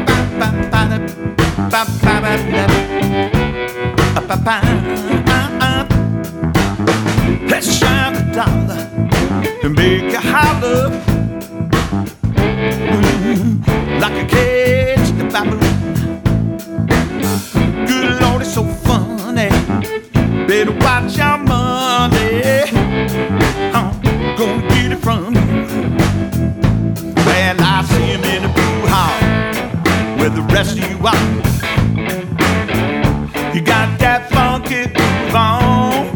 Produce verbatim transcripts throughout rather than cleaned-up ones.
Let's shine a dollar and make you holler mm, like a cage to baboon. Good Lord, it's so funny. Better watch your money. I'm gonna get it from you. Well, I see him in the blue hall where the rest of you are. You got that funky groove on,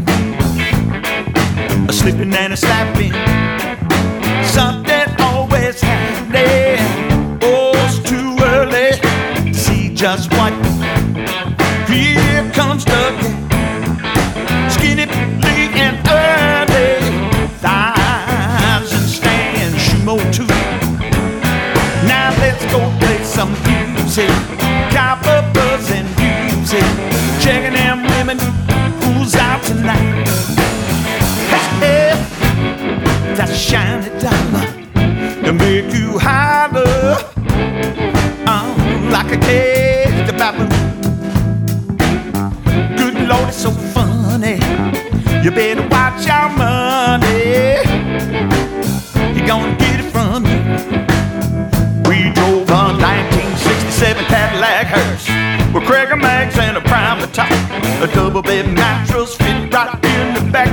a slipping and a slapping, something always happening. Oh, it's too early to see just what. Here comes the skinny, big and early, thighs and stand, Shumo too. Now let's go play some music, copper buzz and music, checking them women who's out tonight. Hey, that's a shiny dollar to make you holler uh, like a cage to baboon. Good Lord, it's so funny. You better watch your money. You're gonna get it from me. We drove a nineteen sixty-seven Cadillac hearse with Craig Mags and a private top, a double bed mattress fit right in the back.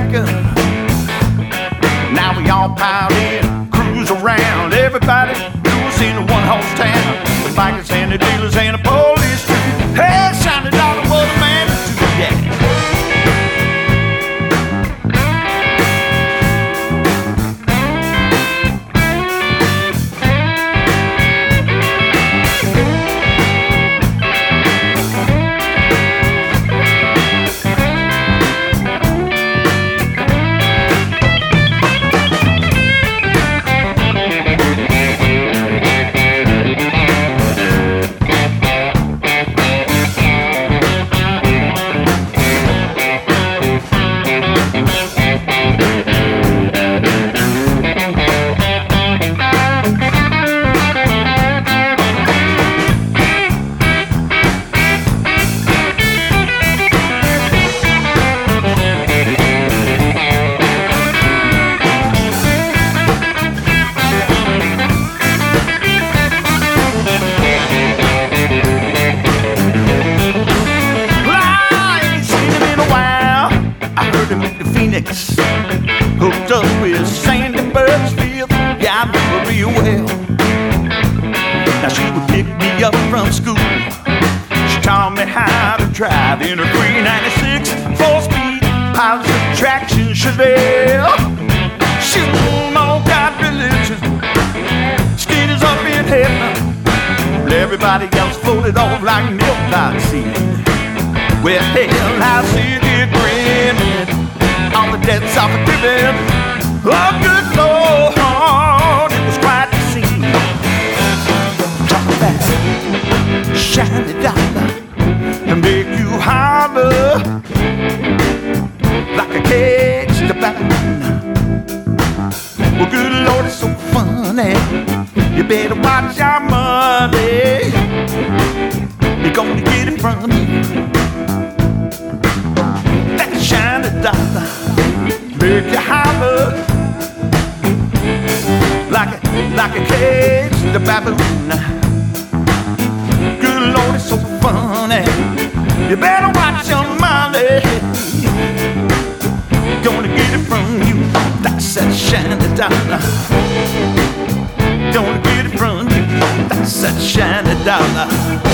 Now we all piled in, cruise around. Everybody knows in a one-horse town. The bikers and the dealers and the police too. Hey, shiny dollar, what a man to do, yeah. Hooked up with Sandy Birchfield, yeah, I know her real well. Now she would pick me up from school. She taught me how to drive in her three ninety-six four-speed positive traction Chevelle. She no got religion, skaters up in heaven. Everybody else floated off like milk I'd seen. Well, hell, I see it grinning. All the debts are forgiven. Oh, good Lord, it was quite the scene. Talk about shiny dollar and make you holler like a cage to baboon. Well, good Lord, it's so funny. You better watch your money. You're gonna get it from me. That shiny dollar make you holler like a, like a cage to baboon. Good Lord, it's so funny. You better watch your money. Gonna get it from you. That's that shiny dollar. Gonna get it from you. That's that shiny dollar.